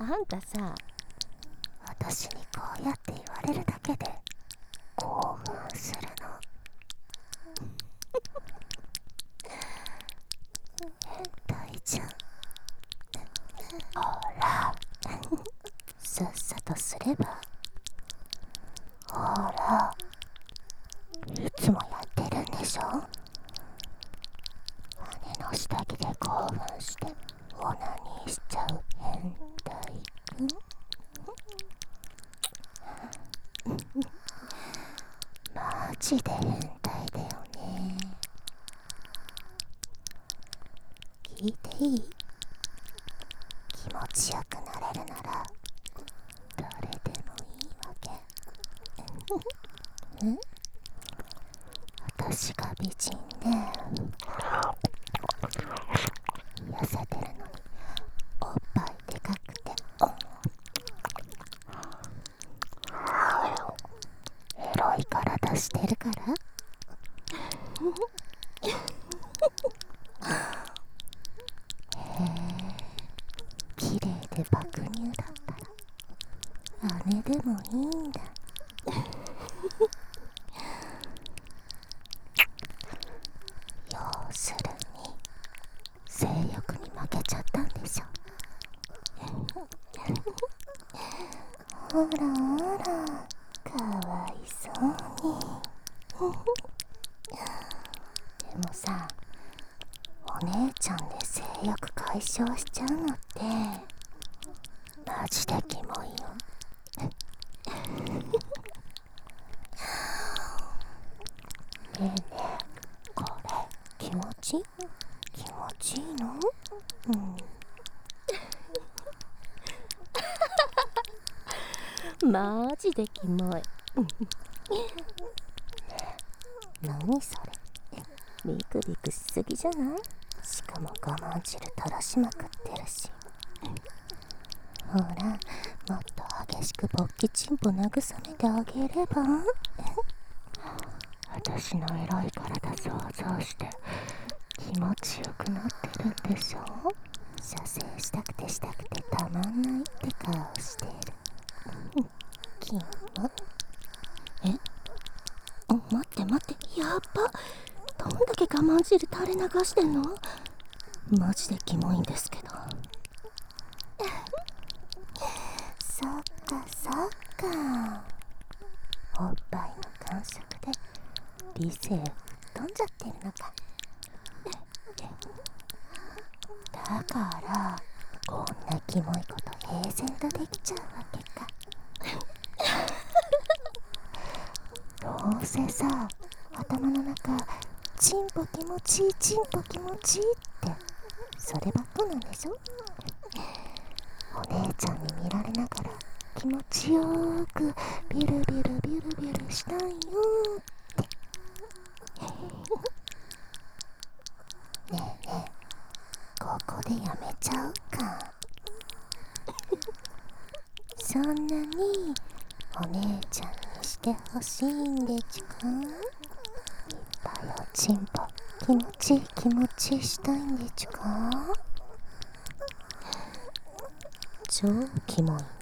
あんたさ、 私にこうやって言われるだけで興奮するの。変態じゃん。ほらさっさとすれば。ほら、いつもやってるんでしょ。姉の下着で興奮してオナニーしちゃう変態くん。マジで変態だよね。聞いていい？気持ちよくなれるなら誰でもいいわけ。私が美人で痩せてるのにおっぱいでかくてエロい体してるから綺麗で爆乳だったら姉でもいいんだ。要するに性欲に負けちゃったんでしょ。ほらほら、かわいそうに。でもさ、お姉ちゃんで性欲解消しちゃうのってマジでキモいよ。ねえねえ、これ気持ちいいの？ マジでキモい。 何それ、ビクビクしすぎじゃない？しかも我慢汁垂らしまくってるし。ほら、もっと激しく勃起チンポ慰めてあげれば。私のエロい体想像して気持ちよくなってるんでしょ。射精したくてたまんないって顔してる。キモ。待って、やっば。どんだけ我慢汁垂れ流してんの？マジでキモいんですけど。そっか、おっぱいの感触で理性吹っ飛んじゃってるのか。だからこんなキモいこと平然とできちゃうわけか。どうせさ、頭の中チンポ気持ちいいってそればっかなんでしょ。お姉ちゃんに見られながら気持ちよーくビルしたいよって。ねえ、ここでやめちゃうか。そんなにお姉ちゃんにしてほしいんでちゅか。いっぱいおちんぽ気持ちしたいんでちゅか。超キモいね。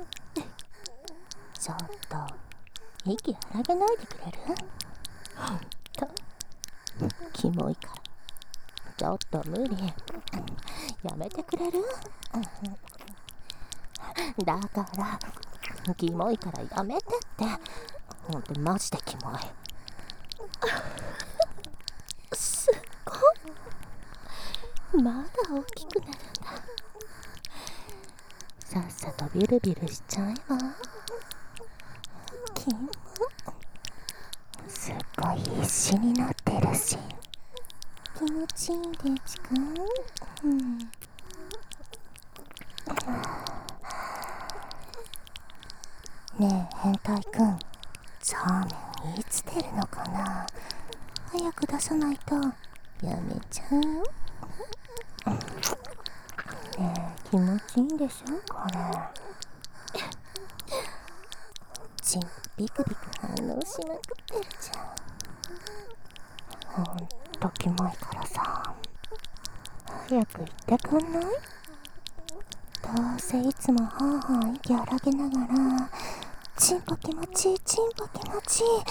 ちょっと息荒げないでくれる？ほんとキモいからちょっと無理。やめてくれる？だからキモいからやめてって。ほんとマジでキモい。すごい、まだ大きくなるんだ。さっさとビルしちゃえば。キモ。すっごい必死になってるし気持ちいいでちか。ねえ変態くん、ザーメンいつ出るのかな。早く出さないとやめちゃうよ。ねえ気持ちいいんでしょこれ。チンビク反応しまくってるじゃん。ほんとキモいからさ、早く言ってくんない？ どうせいつもはんはん息荒げながら、チンポ気持ちいい、チンポ気持ちいい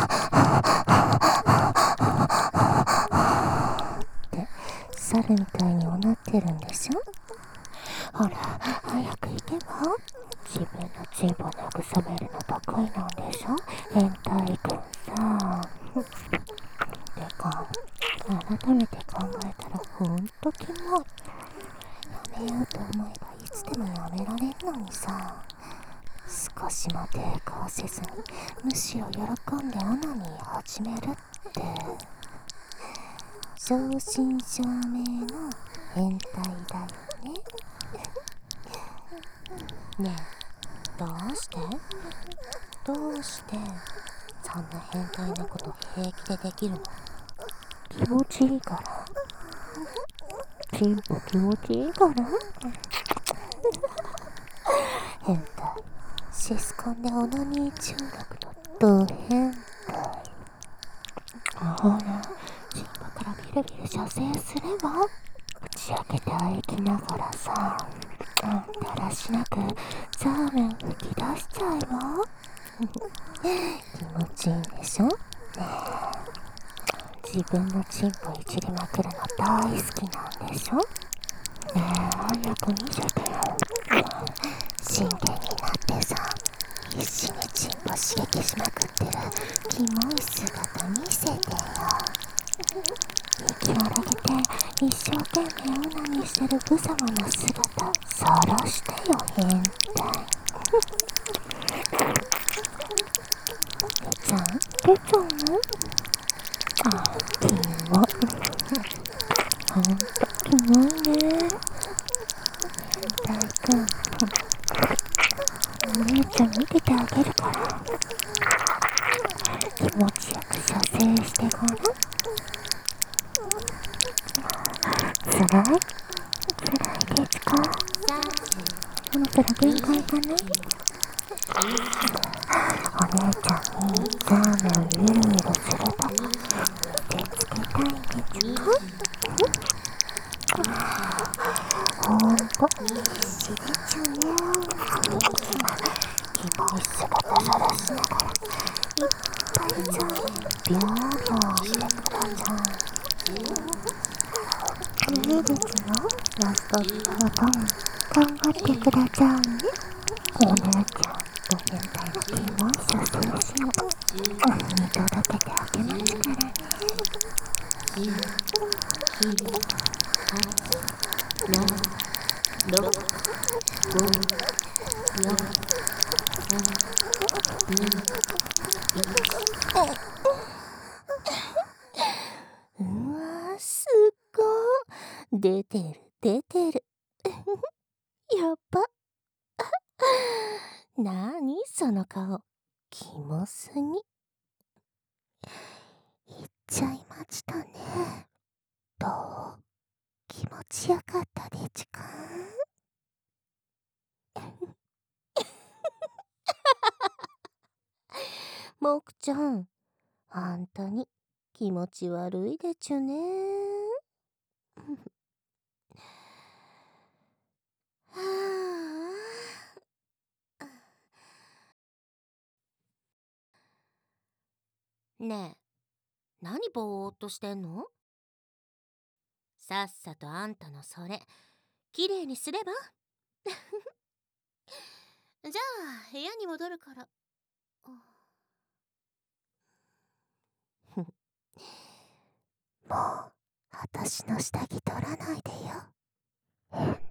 って猿みたいにおなってるんでしょ。ほら早く行けば。自分のチンポ慰めるの得意なんでしょ、変態君さ。てか改めて考えたらほんとキモい。やめようと思えばいつでもやめられるのにさ、少しも抵抗せずにむしろ喜んでオナニー始めるって正真正銘の変態だよね。ねえ、どうしてそんな変態なこと平気でできるの？気持ちいいから。チンポ気持ちいいから。変態、シスコンでオナニー中毒のド変態。ほら、チンポからビルビル射精すれば。打ち明けて喘ぎながらさ、だらしなくザーメン吹き出しちゃえば。気持ちいいんでしょ。ねえ、自分のチンポいじりまくるの大好きなんでしょ。ねえ、早く見せてよ。真剣になってさ、必死にチンポ刺激しまくってるキモい姿見せてよ。息を荒げて一生懸命オナニーしてる無様な姿晒してよ、変態。出ちゃうの？あ、キモい。ほんとキモいね。変態くん、お姉ちゃん見ててあげるから、気持ちよく射精してごらん。つらいですか？そろそろ限界かな？お姉ちゃんにザーメンゆるゆるするとか見てつけたいんですか？ほんと必死でちゅね。キモい姿さらしながらいっぱいザーメンビョービョーしてください。いいですよ、ラストスパート頑張ってくださいね。お姉ちゃんと変態のキモい射精シーン見届けてあげますからね。うわ、すっごい出てるやっば。なにその顔、キモすぎ。いっちゃいましたね。どう？気持ちよかったでちゅか？もくちゃん、ほんとに気持ち悪いでちゅね。はあ。ねえ、なにぼーっとしてんの？さっさとあんたのそれきれいにすれば。じゃあ部屋に戻るから。もう私の下着取らないでよ。変